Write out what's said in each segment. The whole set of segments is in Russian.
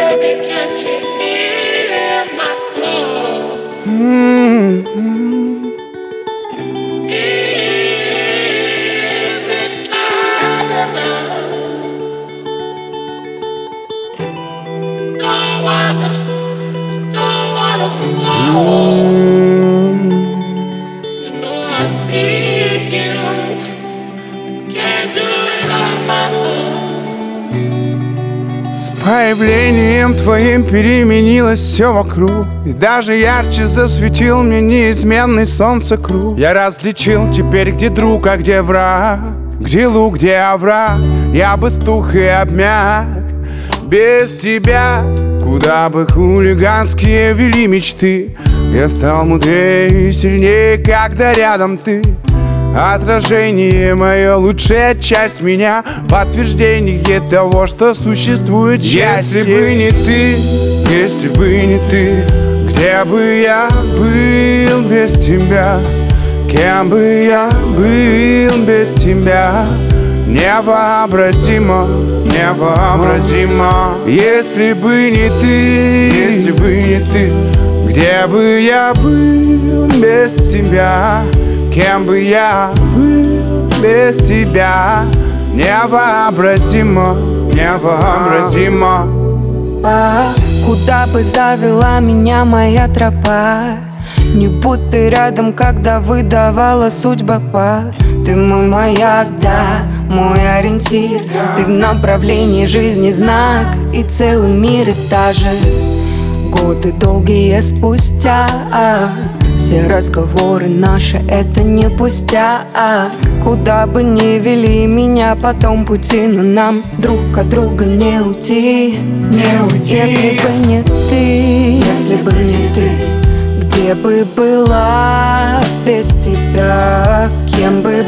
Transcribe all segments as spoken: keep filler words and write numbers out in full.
Baby, can't you hear my call? Mm-hmm. Is it not enough? Don't wanna, don't wanna fall. You know I need you. Can't do it on my own. С появлением твоим переменилось все вокруг, и даже ярче засветил мне неизменный солнцекруг. Я различил теперь, где друг, а где враг, где луг, где овраг. Я бы стух и обмяк без тебя. Куда бы хулиганские вели мечты, я стал мудрее и сильнее, когда рядом ты. Отражение мое, лучшая часть меня, подтверждение того, что существует счастье. Если бы не ты, если бы не ты, где бы я был без тебя? Кем бы я был без тебя? Невообразимо, невообразимо. Если бы не ты, если бы не ты, где бы я был без тебя? Кем бы я был без тебя? Невообразимо, невообразимо. А куда бы завела меня моя тропа? Не будь ты рядом, когда выдавала судьба пар. Ты мой маяк, да, мой ориентир. Ты в направлении жизни знак, и целый мир этажи. Годы долгие спустя, все разговоры наши — это не пустяк. Куда бы ни вели меня потом пути, но нам друг от друга не уйти, не уйти. Если бы не ты, если бы не ты, где бы была без тебя? Кем бы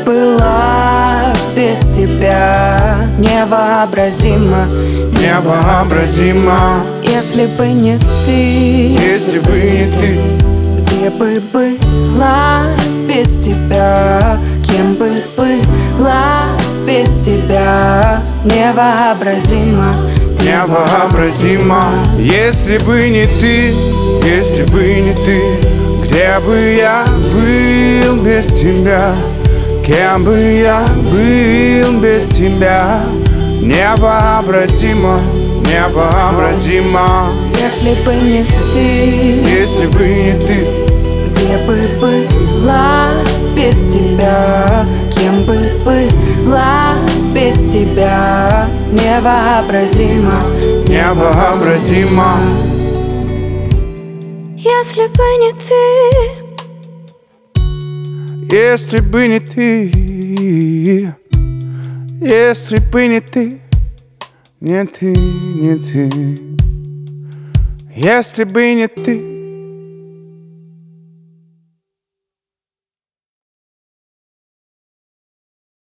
была без тебя? Невообразимо, невообразимо. Если бы не ты, если бы не ты, где бы была без тебя? Кем бы была без тебя? Невообразимо, невообразимо. Если бы не ты, если бы не ты, где бы я был без тебя? Кем бы я был без тебя? Невообразимо, невообразимо. Если бы не ты, если бы не ты, где бы была без тебя? Кем бы была без тебя? Невообразимо, невообразимо. Если бы не ты, если бы не ты, если бы не ты, не ты, не ты. Если бы не ты,